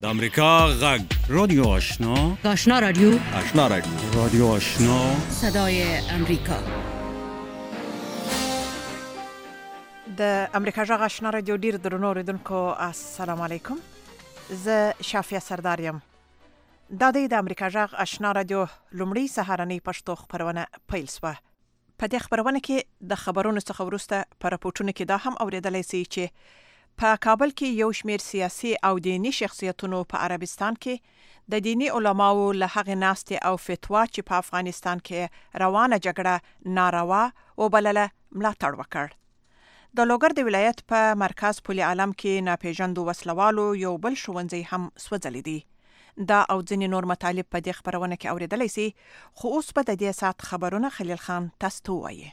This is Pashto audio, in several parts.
د امریکا غږ رادیو آشنا آشنا رادیو رادیو آشنا صدای امریکا. د امریکا غږ آشنا رادیو ډیر درنو اوریدونکو السلام علیکم. زه شافیه سردار یم. دا د امریکا غږ آشنا رادیو لومړی سهارنۍ پښتو خبرونه پیل شوه. په دې خبرونه کې د خبرونو څخه وروسته په راپورټونو کې دا هم اوریدلای شئ چې په کابل کې یو شمېر سیاسي او دینی شخصیتونو په عربستان کې د دینی علماو له هغې ناستې او فتوا چې په افغانستان کې روانه جګړه ناروا وبلله ملاتړ وکړ. د لوګر د ولایت په مرکز پل عالم کې ناپېژاندو وسلوالو یو بل ښوونځی هم سوځلی دی. دا او ځینې نور مطالب په دې خبرونه کې اوریدلی سي، خو اوس به د دې ساعت خبرونه خلیل خان تاسو ته ووایي.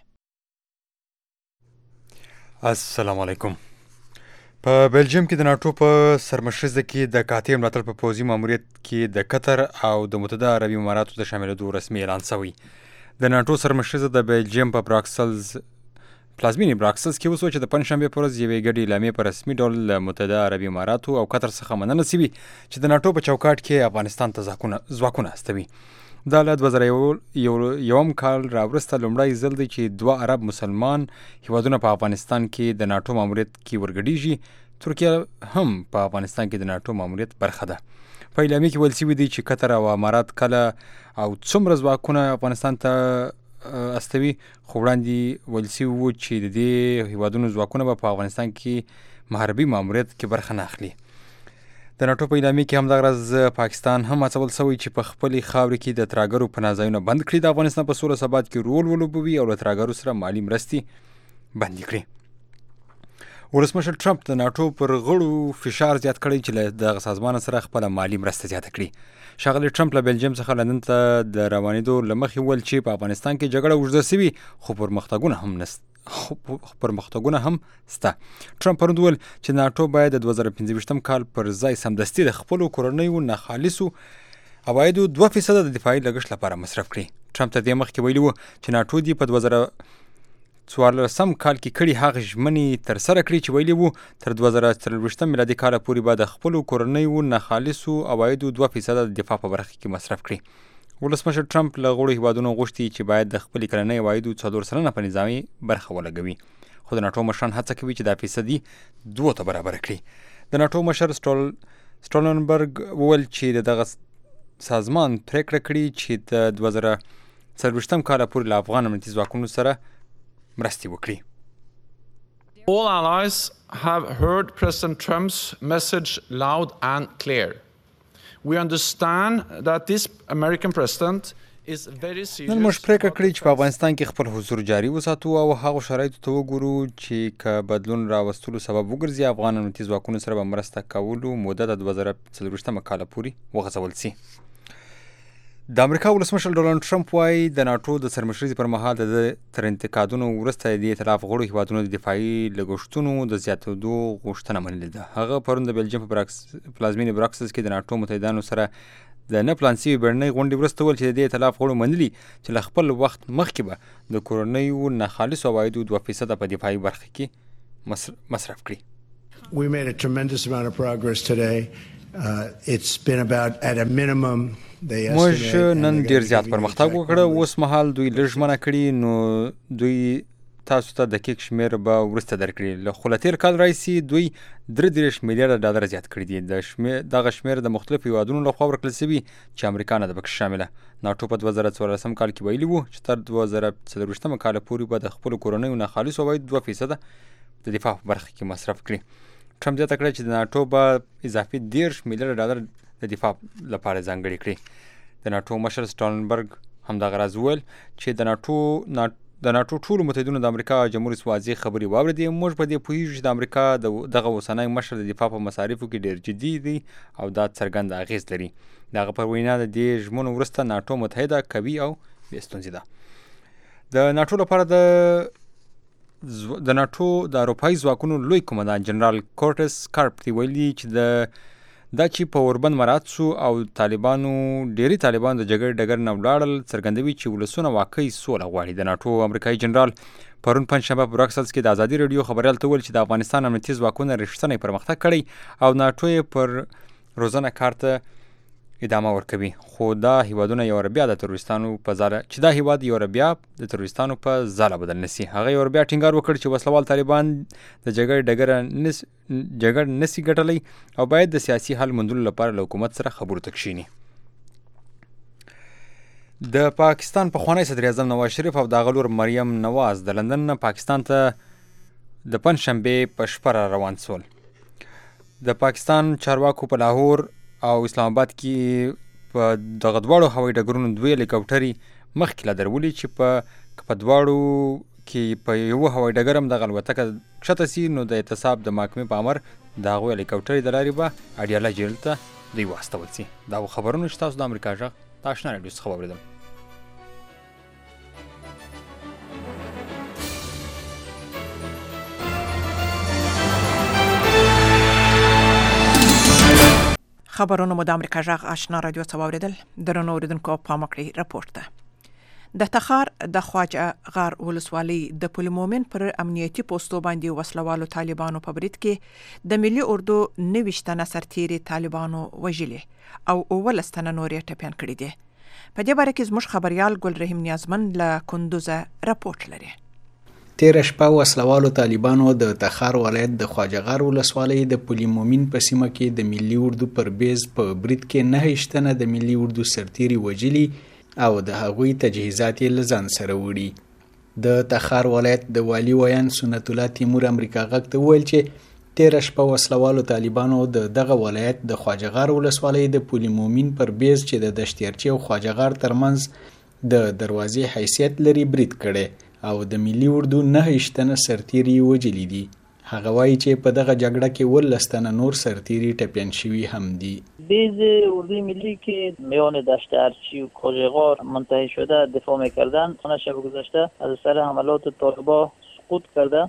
السلام علیکم. په بلجیم کې د ناټو په سرمشرزه کې د قاطع ملاتړ په پوځي ماموریت کې د قطر او د متحده عربي اماراتو د شاملېدو رسمي اعلان شوی. د ناټو سرمشرزه د بلجیم په پلازمینې براکسلز کې وسو چې د پنځشنبې په ورځ یوې ګډې اعلامیې په رسمي ډول له متحده عربي اماراتو او قطر څخه مننه شوې چې د ناټو په چوکاټ کې افغانستان ته ځواکونه استوي. دا له 2001 کال راوروسته لومړی ځل دی چې دوه عرب مسلمان هیوادونه په افغانستان کې د ناټو ماموریت کې ورګډیږي. ترکیه هم په افغانستان کې د ناټو ماموریت برخه ده. په اعلامیه کې ویل شوي دی چې قطر او امارات کله او څومره ځواکونه افغانستان ته استوي، خو وړاندې ویل شوي وو چې د دې هیوادونو ځواکونه به په افغانستان کې محاربي ماموریت کې برخه نه اخلي. د ناټو په اعلامیه کې همدغه ورځ پاکستان هم هڅول شوی چې په خپلې خاورې کې د ترهګرو پناه ځایونه بند کړي، د افغانستان په سوله ثبات کې رول ولوبوي او له ترهګرو سره مالي مرستې بندي کړي. ولسمشر ټرمپ د ناټو پر غړو فشار زیات کړی چې له دغه سازمان سره خپله مالي مرسته زیاته کړي. ښاغلی ټرمپ له بلجیم څخه لندن ته د روانېدو له مخې وویل چې په افغانستان کې جګړه اوږده سوي، خو پرمختګونه هم سته. ټرمپ پرون وویل چې ناټو باید د 2015 کال پر ځای سمدستي د خپلو کورنیو ناخالصو عوایدو 2% د دفاعي لګښت لپاره مصرف کړي. ټرمپ ته دې مخکې ویلي وو چې ناټو دې په 2014 کال کې کړي هغه ژمنې ترسره کړي چې ویلي وو تر 2024 میلادي کاله پورې به د خپلو کورنیو ناخالصو عوایدو 2% د دفاع په برخه کې مصرف کړي. ولسمشر ټرمپ له غړو هیوادونو غوښتي چې باید د خپلې کلنۍ عوایدو 4% په نظامي برخه ولګوي، خو د ناټو مشران هڅه کوي چې دا فیصدي 2 ته برابر کړي. د ناټو مشر سټولنبرګ وویل چې دغه سازمان پریکړه کړې چې د 2024 کال پورې له افغان امنیتي ځواکونو سره مرستې وکړي. All allies have heard President Trump's message loud and clear. We understand that this American president is very serious. نن موږ پریکړه کړې چې په افغانستان کې خپل حضور جاري وساتو او هغو شرایطو ته وګورو چې که بدلون راوستلو سبب وګرځي، افغان امنیتي ځواکونو سره به مرسته کولو موده د 2024 کال پورې وغځول شي. د امریکا ولسمشر ډونالډ ټرمپ وایي د ناټو د سرمشرزې پر مهال د تر انتقادونو وروسته د ائتلاف غړو هیوادونو د دفاعي لګښتونو د زیاتېدو غوښتنه منلې ده. هغه پرون د بلجیم په پلازمینې براکسلز کې د ناټو متحدانو سره د نه پلان شوي بیړنۍ غونډې وروسته وویل چې د دې ائتلاف غړو منلي چې له خپل وخت مخکې به د کورنیو ناخالصو عوایدو 2% په دفاعي برخه کې مصرف کړي. We made a tremendous amount of progress today. It's been about at a minimum. موږ نن ډیر زیات پرمختګ وکړ. اوس مهال دوی لږ ژمنه کړي، نو دوی تاسو ته دقیق شمیر به وروسته درکړي. خو له تیر کال راهیسې دوی 33 میلیارډ ډالر زیات کړي دي. دغه شمیر د مختلفو هیوادونو لخوا ورکړل شوي چې امریکا نه ده پکې شامله. ناټو په 2014 کال کې ویلي وو چې تر 2024 کال پورې به د خپلو کورنیو ناخالصو عوایدو 2% د دفاع په برخه کې مصرف کړي. ټرمپ زیاته کړه چې د ناټو به اضافي 10 میلیارډ ډالر د دفاع لپاره ځانګړي کړي. د ناټو مشر سټولنبرګ همدغه راز وویل چې د ناټو ټولو متحدینو د امریکا جمهور رئیس واضح خبرې واورېدې. موږ په دې پوهیږو چې د امریکا دغه اوسنی مشر د دفاع په مصارفو کې ډېر جدي دی او دا څرګند اغېز لري. د هغه پر وینا د دې ژمنو وروسته ناټو متحده، قوي او بې ستونزې ده. د ناټو لپاره د ناټو د اروپایي ځواکونو لوی قومندان جنرال کورټس کارپ ویلي چې دا چې په اوربند مراعات شو او طالبانو د جګړې ډګر نه ولاړل څرګندوي چې ولسونه واقعي سوله غواړي. د ناټو امریکایي جنرال پرون پنځشنبه په براکسلز کې د ازادي راډیو خبریال ته وویل چې د افغانستان امنیتي ځواکونه رښتینی پرمختګ کړی او ناټو یې پر روزنه کار ته ادامه ورکوي. خو دا هیوادونه یو بیا د تروریستانو په ځاله چې دا هیواد یو بیا د تروریستانو په ځاله بدل نسی. هغه یو بیا ټینګار وکړ چې وسلوال طالبان د جګړې ډګر نسی ګټلی او باید د سیاسي حل موندلو لپاره له حکومت سره خبرو ته کښیني. د پاکستان پخوانی صدر اعظم نواز شریف او د هغه لور مریم نواز د لندن نه پاکستان ته د پنجشنبې په شپه را روان سول. د پاکستان چارواکو په لاهور او اسلام آباد کې په دغه دواړو هوایي ډګرونو 2 هلیکاپټرې مخکې لا درولي چې په دواړو کې په یو هوایي ډګر هم دغه الوتکه کښته سي نو د اعتصاب د محکمې په امر د هغوی هلیکاپټرې د لارې به اډیاله جیل ته دوی واستول سي. دا خبرونه چې تاسو د امریکا غږ د اشنا راډیو څخه واورېدل. خبرونه مو د امریکا غږ آشنا رادیو څخه واورېدل. درنو اوریدونکو پام وکړئ راپورټ ته. د تخار د خواجه غار ولسوالۍ د پل مومن پر امنیتي پوسټو باندې وسلوالو طالبانو په برید کې د ملي اردو 29 تنه سرتیري طالبانو وژلي او 19 تنه نور یې ټپیان کړي دي. په دې باره کې زموږ خبريال ګل رحیم نیازمن له کندوزه راپورټ لري. تیر شپه وسلوالو طالبانو د تخار ولایت د خواجه غار ولسوالۍ د پل مومن په سیمه کې د ملي اردو پر بیز په برید کې 9 تنه د ملي اردو سرتیري وژلي او د هغوی تجهیزات یې له ځان سره وړي. د تخار ولایت د والی ویان سنت الله تیمور امریکا غږ ته وویل چې تیر شپه وسلوالو طالبانو دغه ولایت د خواجه غار ولسوالۍ د پل مومن پر بیز چې د دشتیرچی او خواجه غار ترمنځ د دروازې حیثیت لري برید کړي او د ملي اردو 9 تنه سرتیري وژلي دي. هغه وایي چې په دغه جګړه کې 19 تنه نور سرتیري ټپیان شوي هم دي. بیز اردوی ملی که میان دشت ارچی و کاجغار منتهی شده دفاع میکردن شب گذشته از اثر حملات طالبان سقوط کرده.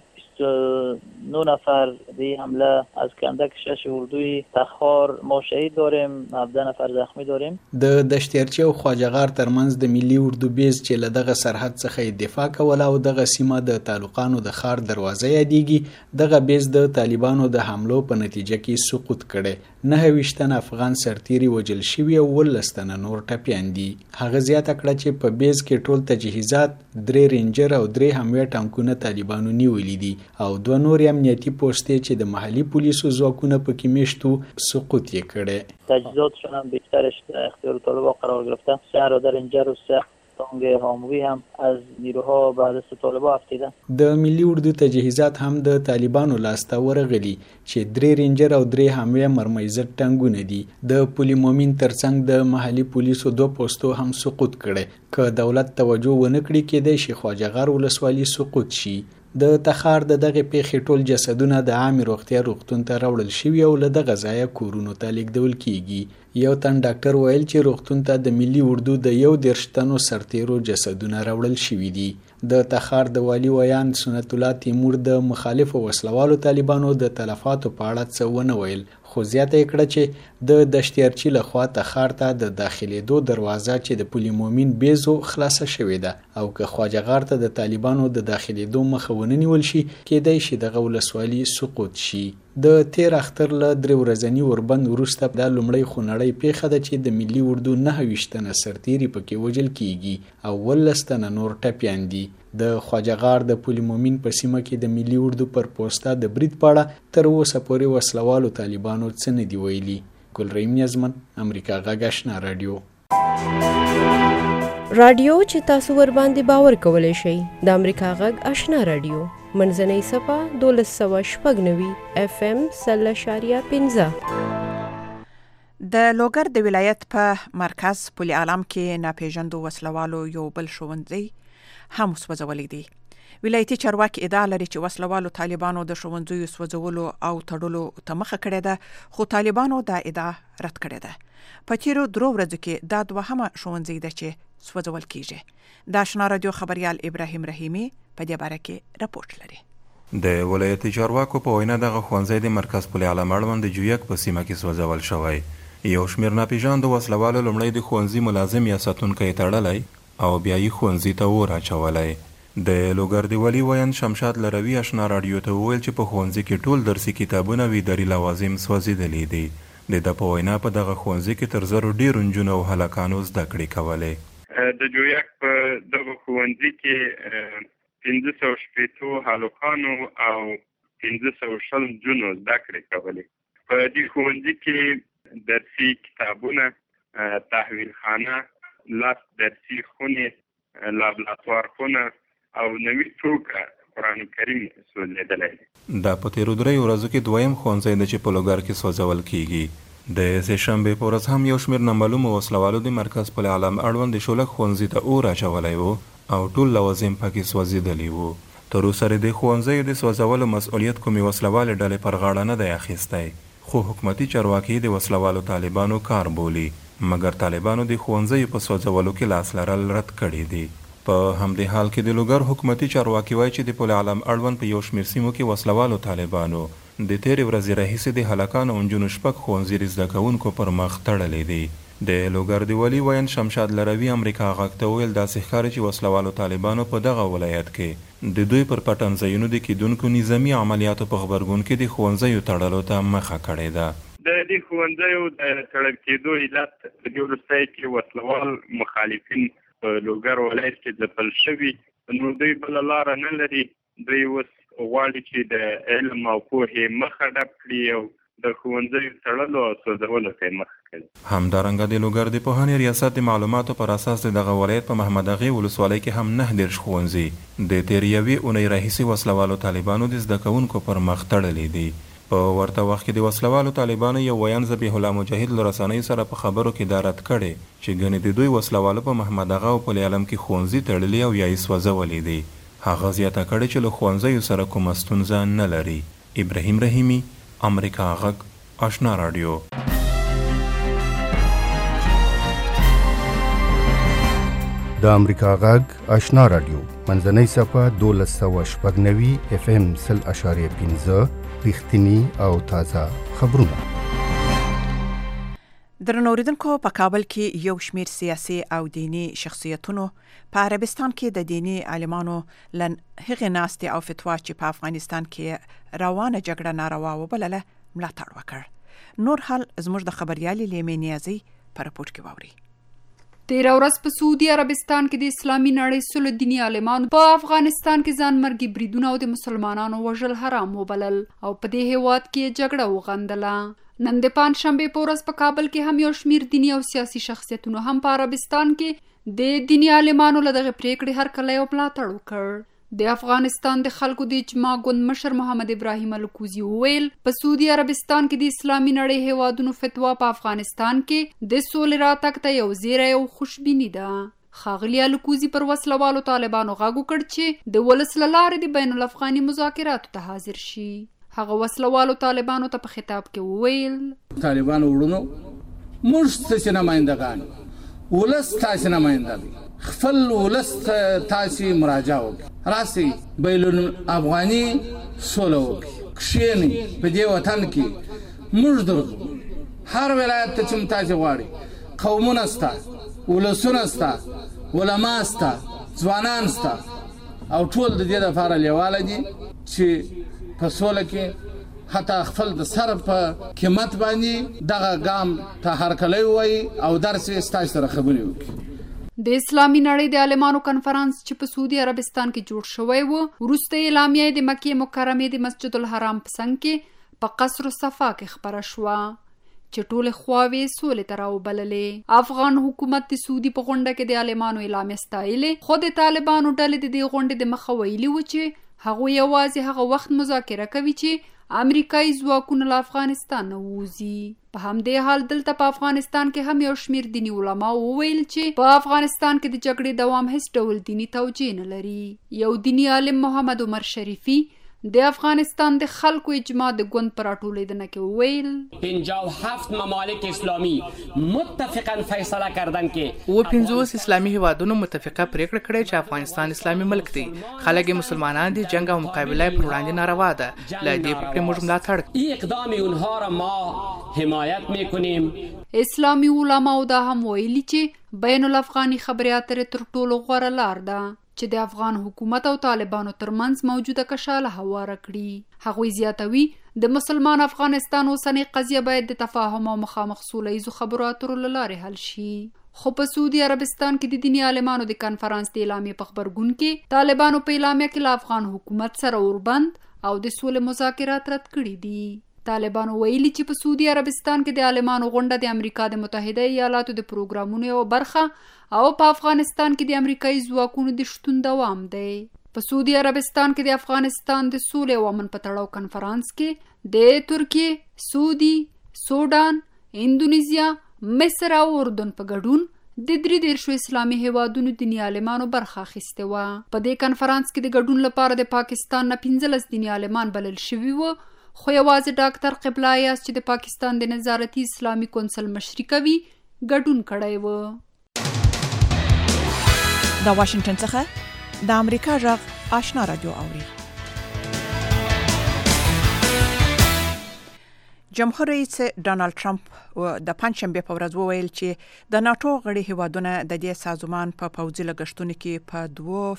9 نفر به حمله از کندک 6 اردوی تخار ما شهید داریم، 17 نفر زخمی داریم. د دشتیرچی او خواجه غار ترمنځ د ملي اردو بیز چې له دغه سرحد څخه دفاع کوله او دغه سیمه د تعلقانو د خار دروازه یادېږي. دغه بیز د طالبانو د حملو په نتیجه کې سقوط کړي. 29 تنه افغان سرتیري وژل شوي او 19 تنه نور ټپیان دي. هغه زیاته کړه چې په بیز کې ټول تجهیزات 3 رینجر او 3 حمله ټانکونه طالبانو نیولي دي او 2 نور امنیتي پوسټې چې د محلي پولیسو ځواکونه پکې میشتو سقوط یې کړي. تجهیزاتشون هم بیشترش در اختیار طالبان قرار گرفته. 3 رادار و 3 تانک هاموی هم از نیروها بعد از طالبان افتیده. د ملي اردو تجهیزات هم د طالبانو لاسته ورغلي چې 3 رینجر او 3 حمله مرمایزه ټانګونه دي. د پل مومن ترڅنګ د محلي پولیسو 2 پوسټو هم سقوط کړي. که دولت توجه ونه کړي کېدای شي خواجه غار ولسوالۍ سقوط شي. د تخار دغه پیښې ټول جسدونه د عامه روغتیا روغتون ته راوړل شوي او له دغه ځایه کورونو ته لیږدول کیږي. یو تن ډاکټر ویل چې روغتون ته د ملي اردو د 11 تنو سرتیرو جسدونه راوړل شوي دي. د تخار د والی ویان سنت الله تیمور د مخالفو وسلوالو طالبانو د تلفاتو په اړه څه ونه ویل، خو زیاته یې کړه چې د دشتیرچی لخوا تخار ته د داخلېدو دروازه چې د پل مومن بیزو خلاصه شوې ده او که خواجه غار ته د طالبانو د داخلېدو مخه ونه نیول شي کېدای شي دغه ولسوالي سقوط شي. د تیر اختر له 3 ورځنی اوربند وروسته د لومړی خونړۍ پیښه ده چې د ملي اردو 29 تنه سرتیري پکې وژل کیږي او 19 تنه نور ټپیان دي. د خواجه غار د پل مومن په سیمه کې د ملي اردو پر پوسټه د برید پاړه تر اوسه پورې وسلوالو طالبانو څه نه دی ویلي. ګل رحیم نیازمن امریکا غږ آشنا رادیو. رادیو چې تاسو ور باندې باور کولای شئ د امریکا غږ آشنا رادیو منځنۍ صفه 1290 FM 0.15. د لوګر د ولایت په مرکز پل عالم کې ناپېژاندو وسلوالو یو بل ښوونځی هم سوځولی دی. ولایتي چارواکي ادعا لري چې وسلوالو طالبانو د ښوونځیو سوځولو او تړلو ته مخه کړې ده، خو طالبانو دا ادعا رد کړې ده. په تیرو 3 ورځو کې دا دوهمه ښوونځی ده چې سوځول کیږي. د آشنا رادیو خبريال ابراهیم رحیمی په دې باره کې راپورټ لري. د ولایتي چارواکو په وینا دغه ښوونځی د مرکز پل عالم اړوند د جویک په سیمه کې سوځول شوی. یو شمېر ناپېژاندو وسلوالو لومړی د ښوونځي ملازم یا ساتونکی تړلی او بیا یې ښوونځي ته اور اچولی. د لوګر د ولي ویان شمشاد لروي آشنا رادیو ته وویل چې په ښوونځي کې ټول درسي کتابونه او اداري لوازم سوځېدلي دي. د ده په وینا په دغه ښوونځي کې تر زرو ډېرو نجونو او هلکانو زده کړې کولې. د جویک په دغه ښوونځي کې 560 هلکانو او 560 نجونو زده کړې کولې. په دې ښوونځي کې درسي کتابونه، تحویل خانه، 10 درسي خونې، لابراتوار خونه او نوي ټوکه قرآن کریم سوځېدلی دی. دا په تېرو 3 ورځو کې دویم ښوونځی دی چې په لوګر کې سوځول کیږي. د سې شنبې په ورځ هم یو شمېر نامعلومو وسلوالو د مرکز پل علم اړوند د شولک ښوونځي ته اور اچولی و او ټول لوازم پکې سوځېدلي وو. تر اوسه د ښوونځیو د سوځولو مسؤلیت کومې وسلوالې ډلې پر غاړه نه دی اخیستی، خو حکومتي چارواکي د وسلوالو طالبانو کار بولي، مګر طالبانو د ښوونځیو په سوځولو کې لاس لرل رد کړي دي. په همدې حال کې د لوګر حکومتي چارواکي وایي چې د پل علم اړوند په یو شمېر سیمو کې وسلوالو طالبانو د تېرې ورځې راهیسې د هلکانو او نجونو 6 ښوونځي د زده کوونکو پر مخ تړلی دی. د لوګر د والي ویاند شمشاد لروي امریکا غږ ته وویل داسې ښکاري چې وسلوالو طالبانو په دغه ولایت کې د دوی پر پټنځایونو د کیدونکو نظامي عملیاتو په غبرګون کې د ښوونځیو تړلو ته مخه کړې ده. د دې ښوونځیو د تړل کېدو علت په دې وروستۍ کې وسلوال مخالفین په لوګر ولایت کې ځپل شوي، نو دوی بله لاره نه لري. دوی اوس غواړي چې د علم او پوهې مخه ډپ کړي او د ښوونځیو تړلو او سوځولو ته یې مخه کړي. همدارنګه د لوګر د پوهنې ریاست د معلوماتو پر اساس د دغه ولایت په محمد اغې ولسوالۍ کې هم 9 ښوونځي د تېرې یوې اونۍ راهیسې وسلوالو طالبانو د زده کوونکو پر مخ تړلي دي. په ورته وخت کې د وسلوالو طالبانو یو ویاند ذبیح الله مجاهد له رسنیو سره په خبرو کې دا رد کړی چې ګنې د دوی وسلوالو په محمد اغا او پل علم کې ښوونځي تړلي او یا یې سوځولي دي. هغه زیاته کړې چې له ښوونځیو سره کومه ستونزه نه لري. ابراهیم رحیمي، امریکا غږ، آشنا راډیو. د امریکا غږ آشنا راډیو منځنۍ صفحه 1290 FM 0.5 رښتینی او تازه خبرونه. درنو اوریدونکو، په کابل کې یو شمېر سیاسي او دینی شخصیتونو په عربستان کې د دینی عالمانو لن هغې ناستې او فتوا چې په افغانستان کې روانه جګړه ناروا وبلله ملاتړ وکړ. نور حال زموږ د خبريالې لیمې نیازي په رپورټ کې واوري. تیره ورځ په سعودي عربستان کې د اسلامي نړۍ سلو دینی عالمانو په افغانستان کې ځان مرګي بریدونه او د مسلمانانو وژل حرام وبلل او په دې هیواد کې جګړه وغندله. نن د پنجشنبې په ورځ په کابل کې هم یو شمېر دینی او سیاسي شخصیتونو هم په عربستان کې د دینی عالمانو له دغه پریکړې هرکلی او ملاتړ وکړ. د افغانستان د خلکو د اجماع ګوند مشر محمد ابراهیم الکوزي وویل په سعودي عربستان کې د اسلامي نړۍ هیوادونو فتوا په افغانستان کې د سولې راتګ ته یو زیری او خوشبیني ده. ښاغلي الکوزي پر وسلوالو طالبانو غږ وکړ چې د ولس له لارې د بین الافغاني مذاکراتو ته حاضر شي. هغه وسلوالو طالبانو ته په خطاب کې وویل طالبانو وړونو موږ ستاسې نمایندګان ولس تاسې نماینده دی، خپل ولس تاسې مراجعه وکړي، راسئ بین الافغاني سوله وکړي، کښېنئ په دې وطن کې موږ درځو. هر ولایت ته چې تاسې غواړئ، قومونه سته، ولسونه سته، علما سته، ځوانان سته او ټول د دې لپاره لیواله دي چې په سوله کې حتی خپل د سر په قیمت باندې دغه ګام ته هرکلی ووایي او درسې ستاسو سره خبرې وکړي. د اسلامي نړۍ د عالمانو کنفرانس چې په سعودي عربستان کې جوړ شوی و وروسته اعلامیه د مکې مکرمې د مسجد الحرام په څنګ کې په قصر صفا کې خپره شوه چې ټولې خواوې سولې ته راوبللې. افغان حکومت د سعودي په غونډه کې د عالمانو اعلامیه ستایلې، خو د طالبانو ډلې د دې غونډې د مخه ویلي و چې هغوی یوازې هغه وخت مذاکره کوي چې امریکایي ځواکونه له افغانستان نه ووځي. په همدې حال دلته په افغانستان کې هم یو شمېر دیني علما وویل چې په افغانستان کې د جګړې دوام هیڅ ډول دیني توجیه نه لري. یو دیني عالم محمد عمر شریفی د افغانستان د خلکو اجماع د ګوند پر راټولیدنه کې وویل 57 ممالک اسلامی متفقاً فیصله کردن که 50 اسلامی هیوادونو متفقه پریکړه کړې چې افغانستان اسلامي ملک دی، خلک مسلمانان دي، جنگ او مقابله پر وړاندې ناروا ده. له دې پرېکړې موږ ملاتړ کوو. اقدام اونها را ما حمایت میکنیم. اسلامي علماو دا هم ویلي چې بین الافغاني خبرې اترې تر ټولو غوره لار ده چې د افغان حکومت او طالبانو ترمنځ موجوده کشاله هواره کړي. هغوی زیاتوي د مسلمان افغانستان اوسنۍ قضیه باید د تفاهم او مخامخ سوله ییزو خبرو اترو له لارې حل شي. خو په سعودي عربستان کې د دیني عالمانو د کنفرانس د اعلامیې په خبرګون کې طالبانو په اعلامیه کې له افغان حکومت سره اوربند او د سولې مذاکرات رد کړي دي. طالبانو ویلي چې په سعودي عربستان کې د عالمانو غونډه د امریکا د متحده ایالاتو د پروګرامونو یوه برخه او په افغانستان کې د امریکایي ځواکونو د شتون دوام دی. په سعودي عربستان کې د افغانستان د سولې او امن په تړاو کنفرانس کې د ترکیې، سعودي، سودان، اندونیزیا، مصر او اردن په ګډون د 33 اسلامي هیوادونو دیني عالمانو برخه اخیستې وه. په دې کنفرانس کې د ګډون لپاره د پاکستان نه 15 دیني عالمان بلل شوي وو، خو یوازې ډاکټر قبله یاس چې د پاکستان د نظارتي اسلامي کونسل مشري کوي ګډون کړی و. د واشنگټن څخه د امریکا غږ آشنا رادیو اوري. جمهور رئیس ډانلډ ټرمپ د پنځشنبه په ورځ وویل چې د ناتو غړي هیوادونه د دې سازمان په پوځي لګښتونو کې په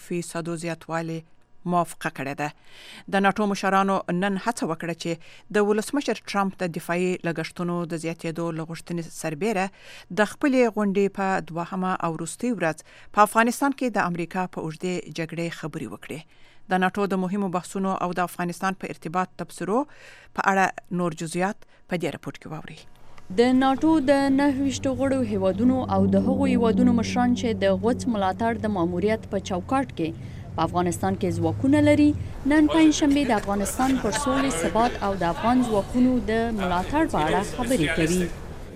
2% زیاتوالی موافقه کړې ده. د ناتو مشرانو نن هڅه وکړه چې د ولسمشر ټرمپ د دفاعي لګښتونو د زیاتېدو لغښتنې سربېره د خپلې غونډې په دوهمه او وروستۍ ورځ په افغانستان کې د امریکا په اوږدې جګړې خبرې وکړې. د ناتو د مهمو بحثونو او د افغانستان په ارتباط تبصرو په اړه نور جزئیات په دې راپور کې واورئ. د ناتو د 29 غړو هیوادونو او د هغو هیوادونو مشران چې د غوڅ ملاتړ د ماموریت په چوکاټ کې په افغانستان کې ځواکونه لري، نن پنځشنبه د افغانستان پر سولې، ثبات او د افغان ځواکونو د ملاتړ په اړه خبرې کوي.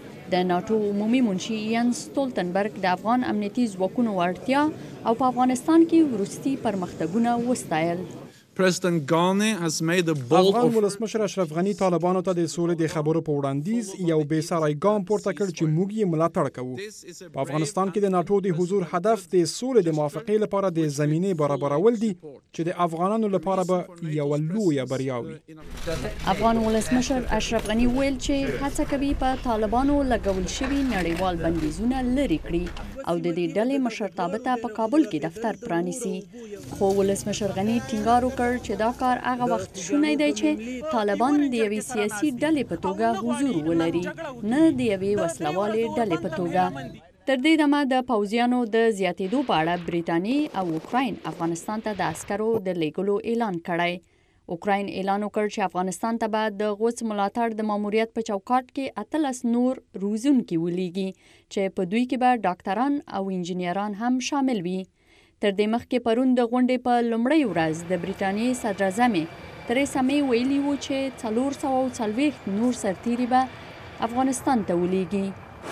د ناتو عمومي منشي یانس ستولتنبرګ د افغان امنیتي ځواکونو وړتیا او په افغانستان کې وروستي پرمختګونه وستایل. President Ghani has made a bold افغان ولسمشر اشرف غنی طالبانو ته د سولې د خبرو په وړاندیز یو بې ساری ګام پورته کړ چې موږ یې ملاتړ کوو. په افغانستان کې د ناتو د حضور هدف د سولې د موافقې لپاره د زمینې برابرول دي چې د افغانانو لپاره به یو لویه بریا وي. افغان ولسمشر اشرف غنی ویل چې هڅه کوي په طالبانو لګول شوي نړیوال بندیزونه لرې کړي او د دې ډلې مشرتابه ته په کابل کې دفتر پرانیسي. خو ولسمشر غنی ټینګار وکړ چې دا کار هغه وخت شونی دی چې طالبان د یوې سیاسي ډلې په توګه حضور ولري، نه د یوې وسلوالې ډلې په توګه. تر دې دمه د پوځیانو د زیاتېدو په اړه بریټانیې او اوکراین افغانستان ته د عسکرو د لیږلو اعلان کړی. اوکراین اعلان وکړ چې افغانستان ته به د غوڅ ملاتړ د ماموریت په چوکاټ کې 18 نور روزونکي ولیږي چې په دوی کې به ډاکټران او انجینران هم شامل وي. تر دې مخکې پرون د غونډې په لومړۍ ورځ د بریټانیې صدراعظمې تریسا می ویلي و چې 440 نور سرتیري به افغانستان ته ولیږي.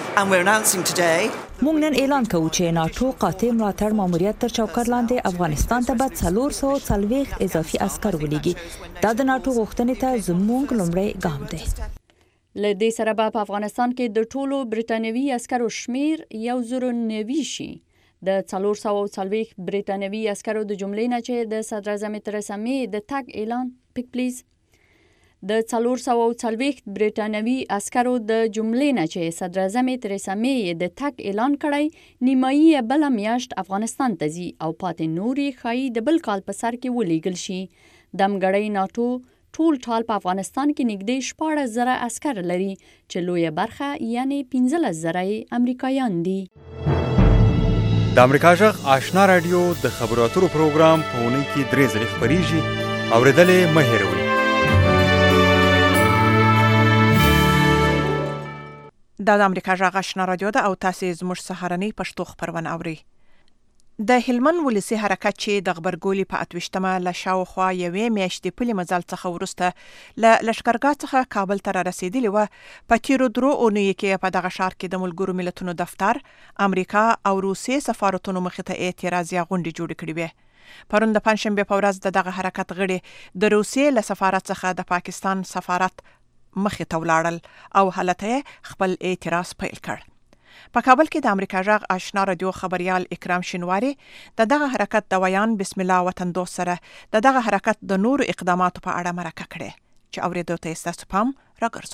موږ نن اعلان کوو چې ناتو قاطع ملاتړ ماموریت تر چوکاټ لاندې افغانستان ته به 440 اضافي عسکر ولیږي. دا د ناتو غوښتنې ته زموږ لومړی ګام دی. له دې سره به په افغانستان کې د ټولو بریټانوي عسکرو شمیر 190 شي. د 440 بریټانوي عسکرو د جملې نه چې د صدراعظمې تریسا می د تګ اعلان پک پلیز د 440 بریټانوي عسکرو د جملې نه چې صدراعظمې تریسا می د تګ اعلان کړی، نیمایي بل میاشت افغانستان ته ځي او پاتې نوري خای د بل کال په سر کې ولیږل شي. دمګړی ناتو ټول ټال په افغانستان کې نږدې 14,000 عسکر لري چې لویه برخه یعنی 15,000 امریکایان دي. د امریکا غږ آشنا رادیو د خبرو اترو پروګرام په اونۍ کې 3 ځلې خپریږي، اورېدلې مه هېروئ. دا د امریکا غږ آشنا رادیو ده او تاسې زموږ سهارنۍ پښتو خپرونه اورئ. د هلمند ولسی حرکت چې د غبرګولي په 28مه له شاوخوا یوې میاشتې پلي مزل څخه وروسته له لښکرګاه څخه کابل ته رارسېدلي وه، په تېرو 3 اونیو کې په دغه ښار کې د ملګرو ملتونو دفتر، امریکا او روسیې سفارتونو مخې ته اعتراضیه غونډې جوړې کړې وې. پرون د پنځشنبې په ورځ د دغه حرکت غړي د روسیې له سفارت څخه د پاکستان سفارت مخې ته ولاړل او هلته یې خپل اعتراض پیل کړ. په کابل کې د امریکا غږ آشنا رادیو خبريال اکرام شینواری د دغه حرکت د ویان بسم الله وطن دوست سره د دغه حرکت د نورو اقداماتو په اړه مرکه کړې چې اورېدو ته ستاسو پام راګرځو.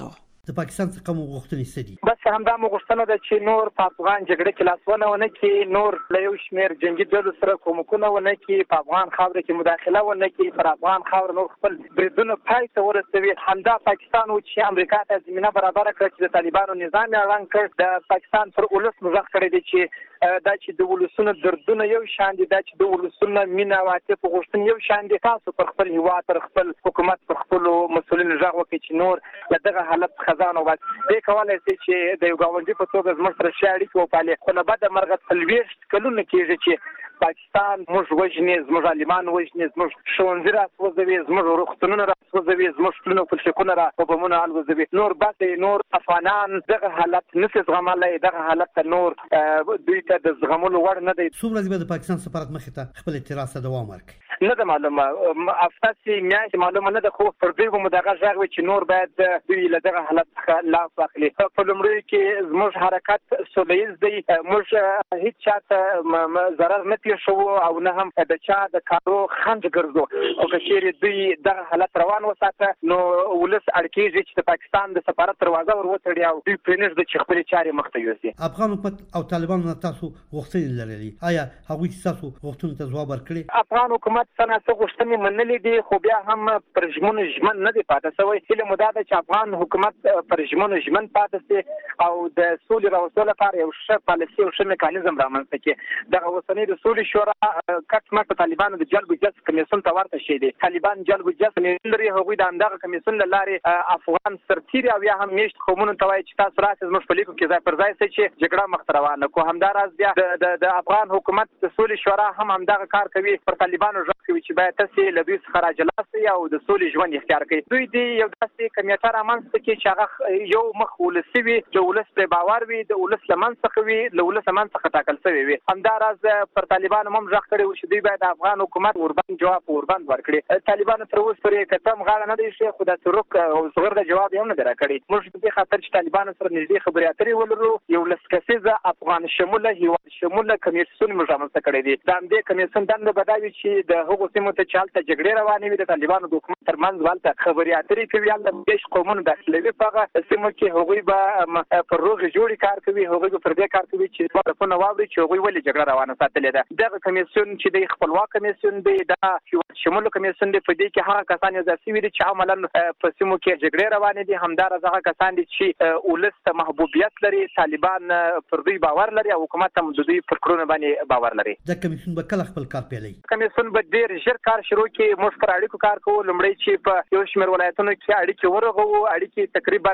د پاکستان څخه کوم غوښتنې څه دي؟ بس همدا مو غوښتنه ده چې نور په افغان جګړه کې لاسونه ونه کړي، نور له یو شمېر جنګي ډلو سره کومکونه ونه کړي، په افغان خاوره کې مداخله ونه کړي، پر افغان خاوره نور خپل بریدونه پای ته ورسوي. همدا پاکستان و چې امریکا ته زمینه برابره کړه چې د طالبانو نظام یې اعلان کړ. د پاکستان پر ولس مزاح کړی دی چې دا چې د ولسونو دردونه یو شان دي، دا چې د ولسونو مینه او عاطفه غوښتنې یو شان دي. تاسو پر خپل هیواد، پر خپل حکومت، پر خپلو مسؤلینو غږ وکړئ چې نور له دغه حالت څخه ځان وباسي. دی کولی شي چې د یو ګاونډي په توګه زموږ سره ښې اړیکې وپالي، خو له بده مرغه 40 کلونه کېږي چې پاکستان موږ وژني، زموږ عالمان وژني، زموږ ښوونځي راسوځوي، زموږ روغتونونه راسوځوي، زموږ پلونه پلچکونه را په بمونو الوځوي. نور بس نور افغانان دغه حالت نشي زغملی، دغه حالت ته نور دوی ته د زغملو وړ نه دی. څو ورځې به د پاکستان سفارت مخې ته خپل اعتراض ته دوام ورکړي؟ نه ده معلومه، افتاسي میاشتې معلومه نه ده، خو پر دوی به مو دغه غږ وي چې نور باید دوی له دغه حالت څخه لاس واخلي. په لومړیو کې زموږ حرکت سوله ییز دی، موږ هیڅ چا ته ضرر نه پېښوو او نه هم د چا د کارو خنډ ګرځو. او که چېرې دوی دغه حالت روان وساته نو ولس اړ کېږي چې د پاکستان د سفارت دروازه ور وتړي او دوی پرېنږدي چې خپلې چارې مخته یوسي. افغان حکومت او طالبانو نه تاسو غوښتنې لرلې، آیا هغوی ستاسو غوښتنو ته ځواب ورکړی؟ افغان حکومت څه ناڅه غوښتنې منلې دي، خو بیا هم پر ژمنو ژمن نه دی پاتې شوی. هیله مو دا ده چې افغان حکومت پر ژمنو ژمن پاتې شي او د سولې راوستلو لپاره یو ښه پالیسي او ښه میکانیزم رامنځته کړي. دغه اوسنۍ د سولې شورا کټ مټ طالبانو د جلب جذب کمیسیون ته ورته شی دی. طالبان جلب جذب کمیسیون لري، هغوی د همدغه کمیسیون له لارې افغان سرتیري او یا هم میشت قومونو ته وایي چې تاسو راسئ زموږ په لیکو کې ځای پر ځای شئ چې جګړه مخته روانه کړو. همداراز بیا د افغان حکومت د سولې شورا هم همدغه کار کوي، پر طالبانو غږ کوي چې باید تاسې له دوی څخه راجلا شئ او د سولې ژوند اختیار کړئ. دوی دې یو داسې کمیټه رامنځته کړي چې هغه یو مخ ولسي وي، د ولس پرې باور وي، د ولس له منځ څخه وي، له ولس منځ څخه ټاکل شوی وي. همداراز پر طالبانو هم غږ کړی و چې دوی باید افغان حکومت وربند جواب وربند ورکړي. طالبانو تر اوسه پورې که څه هم غاړه نه دی ایښې، خو داسې روک او صغیر د جواب یې هم نه دی راکړی. موږ په دې خاطر چې طالبانو سره نږدې خبرې اترې ولرو، یو لس کسیزه افغان شموله هیواد شموله کمیسیون موږ رامنځته کړی دی. د همدې کمیسیون دنده به دا وي چې د هغو سیمو ته چې هلته جګړې روانې وي د طالبانو د حکومت تر منځ هلته خبرې اترې کوي، هلته دیش قومونه داخلوي په هغه سیمو کې. هغوی به پر روغې جوړې کار کوي، هغوی به پر دې کار کوي چې دوه طرفونه واوري چې هغوی ولې جګړه روانه ساتلې ده. دغه کمیسیون چې دی خپلواک کمیسیون دی، دا هیواد شموله کمیسیون دی. په دې کې هغه کسان یو ځای شوي دي چې عملاً په سیمو کې جګړې روانې دي. همداراز هغه کسان دي چې ولس ته محبوبیت لري، طالبان پر دوی باور لري او حکومت هم د دوی پر کړنو باندې باور لري. د کمیسیون به کله خپل کار پیلوي؟ کمیسیون به ډېر ژر کار شروع کړي. موږ پر اړیکو کار کوو. لومړی چې په یو شمېر ولایتونو کې اړیکې ورغوو، اړیکې تقریبا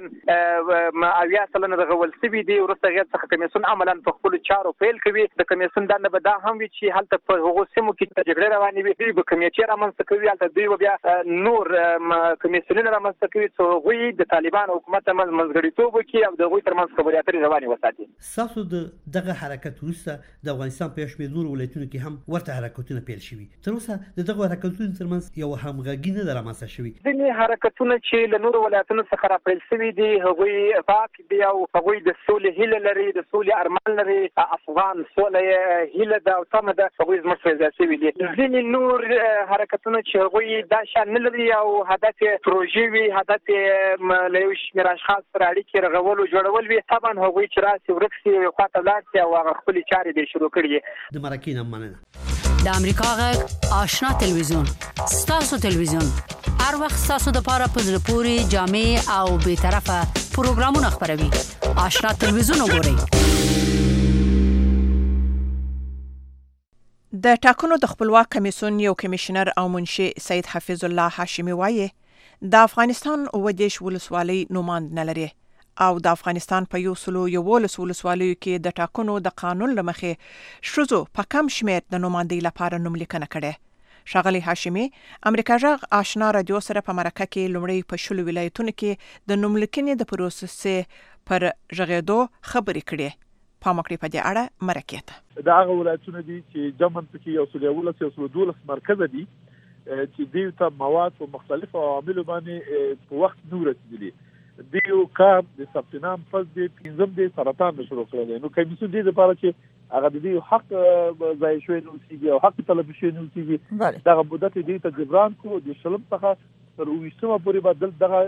80% رغول شوي دي. وروسته هغې څخه کمیسیون عملاً په خپلو چارو پیل کوي. د کمیسیون دنده به دا هم وي چې هلته په هغو سیمو کې جګړې روانې وي، دوی به کمیټې رامنځته کوي. هلته دوی به بیا نور کمیسیونونه رامنځته کوي چې هغوی د طالبانو حکومت تر منځ منځګړیتوب وکړي او د هغوی تر منځ خبرې اترې روانې وساتي. ستاسو د دغه حرکت وروسته د افغانستان په یو شمېر نورو ولایتونو کې هم ورته حرکتونه پیل شوي. تر اوسه د دغو حرکتونو تر منځ یو همغږي نه ده رامنځته شوې. ځینې حرکتونه چې له نورو ولایتونو څخه راپیل شوي دي هغوی پاک دي او هغوی د سولې هیله لري، د سولې ارمان لري. افغان سوله یې هیله ده او تمه ده، هغوی زموږ سره ځای شوي دي. ځینې نور حرکتونه چې هغوی دا شان نه لري او هدف یې پروژې وي، هدف یې له یو شمېر اشخاص سره اړیکې رغول او جوړول وي، طبعا هغوی چې راسي ورک سي یو خوا ته ولاړ سي او هغه خپلې چارې دې شروع کړي. د مرکې نه مننه. د امریکا غږ آشنا تلویزیون ستاسو تلویزیون هر وخت ستاسو د پاره په زړه پورې جامع او بې طرفه پروګرامونه خپروي. آشنا تلویزیون وګورئ. د ټاکنو د خپلواک کمیسیون یو کمیشنر او منشي سید حفیظ الله هاشمي وایي د افغانستان 21 ولسوالۍ نوماند نه لري او د افغانستان په 111 ولسوالیو کې د ټاکنو د قانون لمخې شذو په کم شمېر د نوماندۍ لپاره نوملیکنه کړې. ښاغلي هاشمي امریکا غږ آشنا رادیو سره په مرکه کې لومړی په 10 ولایتونو کې د نوملیکنې د پروسې پر غږېدو خبرې کړې. پام وکړئ په دې اړه مرکه ته. دا هغه ولایتونه دي چې جمن پکې 111 مرکز دي چې دوی ته مواد په مختلفو عواملو باندې په وخت نه رسیدلي. دیو کار د ثبت نام پس د 15 سرطان شروع کړل. نو کمیسیون دې لپاره چې هغه د دې حق ځای شوی نو سیږي او حق طلب شوی نو سیږي، دا مدت دې ته جبران کو د شلم څخه تر 20 پورې بدل دغه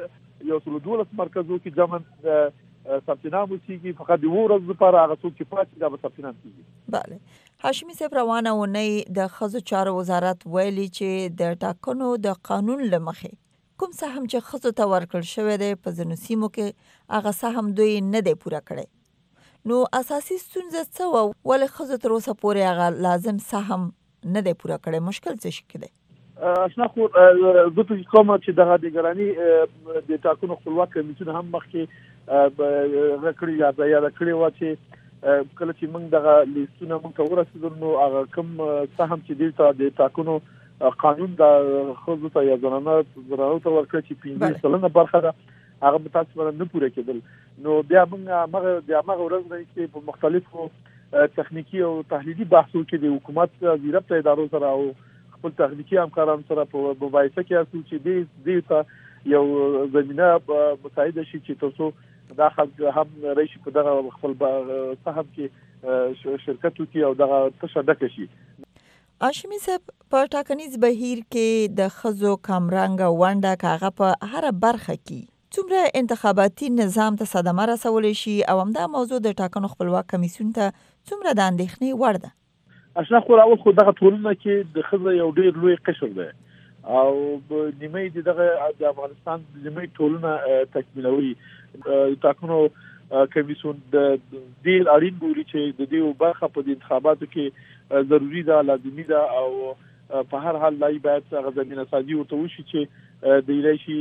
یو سل 12 مرکزو کې جمن ثبت نام وکړي، فقط د ورځ لپاره هغه څوک چې پاتې دا به ثبت نام کیږي. بله هاشمي صاحب، روانه ونی د ښځو چارو وزارت ویلي چې د ټاکنو د قانون له مخې کوم سهم چې ښځو ته ورکړل شوی دی په ځینو سیمو کې هغه سهم دوی نه دی پوره کړی. نو اساسي ستونزه څه وه؟ ولې ښځو تر اوسه پورې هغه لازم سهم نه دی پوره کړی؟ مشکل څه شي دی؟ اشنا خو زه په کومه چې دغه د ګرانی د ټاکنو خپلواک کمیسیون هم مخکې غکړی یا کړی و چې کله چې موږ دغه لیستونه موږ ته ورسېدل نو هغه کوم سهم چې دلته د ټاکنو قانون د ښځو ته یا زنانو ته ورکړي چې 15% برخه ده هغه متاسفانه نه پوره کېدل. نو بیا موږ د هغه ورځ نه چې په مختلفو تخنیکی او تحلیلي بحثو کې د حکومت ضرورت ادارو سره او خپل تخنیکی همکارانو سره په مباحثه کې اسو چې دې ته یو زمينه مساعده شي چې تاسو دا خلک هم رئیس په دغه خپل سهم کې شرکت وکړي او دغه تشدد شي. هاشمي صاحب، په ټاکنیز بهیر کې د ښځو کمرنګ ونډه کاغه په هر برخه کې څومره انتخاباتي نظام ته صدمه رسولی شي او همدا موضوع د ټاکنو خپلواک کمیسیون ته څومره د اندېښنې وړ ده؟ اشنا خو راول خو دغه ټولنه کې د ښځو یو ډېر لوی قشر دی او نیمه دغه د افغانستان نیمه ټولنه تکمیلوي. ټاکنو کمیسیون د دې اړین بولي چې د دې برخه په انتخاباتو کې ضروری ده، لازمي ده او په هر حال لای باید هغه زمينه سازي ورته وشي چې د ایلشي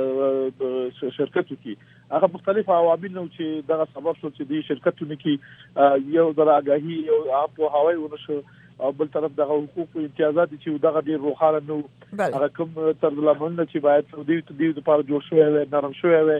د شرکتو کې هغه مختلف عوامل نو چې دغه سبب شو چې د شرکتونو کې یو درآګاهي یو په هواي ونشو او بل طرف دغه حقوق او امتیازات چې دغه ډیر روخانه نو هغه کوم ترلمن چې باید د لپاره جوړ شوی وي، نرم شوی وي،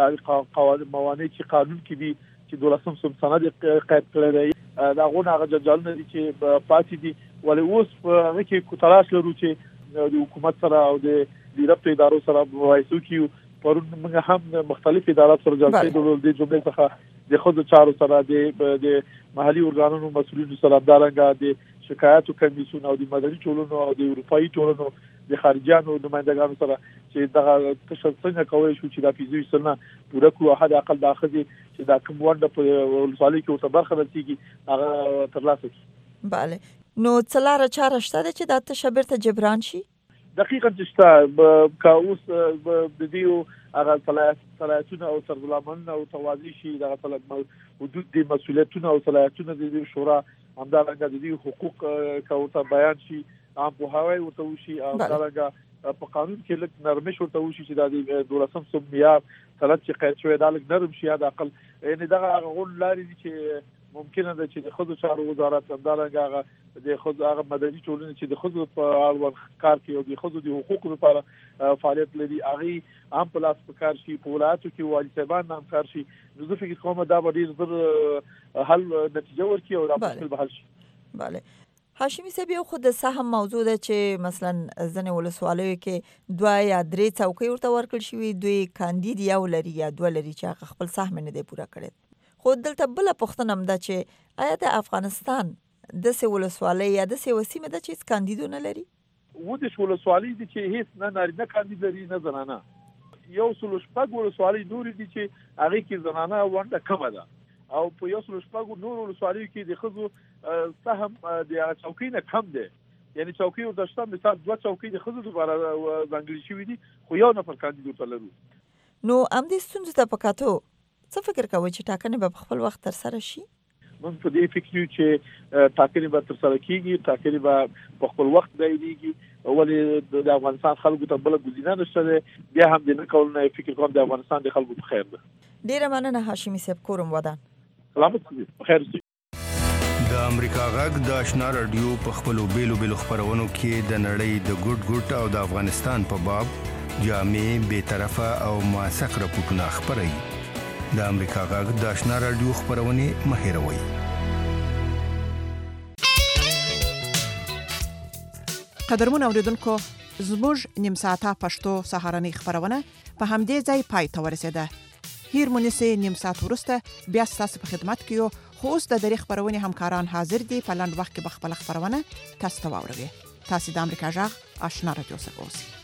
قواعد موانع چې قانون کې دي چې 12 سند قید کړی دی دا غوڼه هغه جالونه دي چې پاتې دي. ولې اوس په هغه کې کو تلاش لرو چې د حکومت سره او د ربط ادارو سره مباحثه کیو. پرون موږ هم مختلف ادارات سره جلسې درلودې د جملې څخه د خود چارو سره د محلي ارګانونو مسؤلینو سره دارنګه د شکایاتو کمیسیون او د مدني ټولنو او د اروپאי ټولنو د خارجيانو نمائندګانو سره چې دغه تشخصونه کوي شو چې د پیزوي سره پوره کو حد اقل د اخذي چې دا کوم ونده په ولسوالۍ کې ورته برخه نتیږي هغه ترلاسه کړي. bale نو څلاره چاره شته چې د تشبیر ته جبران شي؟ دقیقاً چې کا اوس د دیو هغه صلاحیتونه او سرغړونې او توازی شي د حدود د مسولیتونو او صلاحیتونو د شورا همدارنګه د دې حقوق کوته بیان شي عام په هواي ورته وشي او همدارنګه په قانون کې لږ نرمش ورته وشي چې د 12 میار سند چې قید شوی دا لږ نرم شي د عقل یعنی دغه غون لاري چې ممکنه ده چې د خود چارو وزارت همدارنګه د خود هغه مدني ټولنې چې د خود په اړه کار کوي او د خود د حقوقو لپاره فعالیت لري هغه عام پلاس په کار شي په ولایتو کې والی صاحبان نام کار شي نو زه فکر کوم دا به ډیر زر حل نتیجه ورکړي او دا مشکل به حل شي. bale هاشمي صاحب یو خود سهم موضوع ده چې مثلا ځنې ولسوالیو کې 2 یا 3 څوکۍ ورته ورکړل شوي دوی کاندید یو لري یا 2 لري چې خپل سهم نه دی پوره کړی. خو دلته بل پوښتنه هم ده چې آیا د افغانستان د ولسوالۍ یا د وسیمه د چیز کاندیدونه لري؟ و د ولسوالۍ دي چې هیڅ نه نارینه کاندید لري نه زنانه. یو څلور شپږ ولسوالۍ نور دي چې هغه کې زنانه ونده کمه ده او په یو څلور شپږ نور ولسوالۍ کې د خزو سهم د چوکۍ نه کم ده. یعنی چوکۍ او دشته مثال 2 چوکۍ د خزو لپاره ځانګړي شوې دي خو یو نفر کاندید ورته لرو. نو ام دې ستونزې ته پکاتو څه فکر کوئ چې ټاکنې به خپل وخت تر سره شي؟ موږ په دې فکر یو چې ټاکنې به تر سره کیږي، ټاکنې به په خپل وخت دایریږي. ولې د افغانستان خلکو ته بل ګزینه نشته بیا هم د نه کولنه فکر کوم د افغانستان د خلکو په خیر ده. ډیره مننه هاشمي صاحب کورم ودان. سلامت په خیر اوسئ. د امریکا غږ د آشنا رادیو په خپلو بیلو خبرونو کې د نړۍ د ګډ او د افغانستان په باب جامع به طرفه او موثق راپورټونه خبري. د امریکا غږ د آشنا رادیو خبرونه مهیروي. قدرمن اوریدونکو زموږ نیم ساعته پښتو سهارنۍ خبرونه په همدې ځای پای ته ورسېده. هیر مونږه نیم ساعت ورسته بیا تاسو په خدمت کې یو خو اوس د دې خبرونه همکاران حاضر دي په لاند وخت کې به خپل خبرونه تاسو ته واوروي. تاسو د امریکا غږ آشنا رادیو سره اوسئ.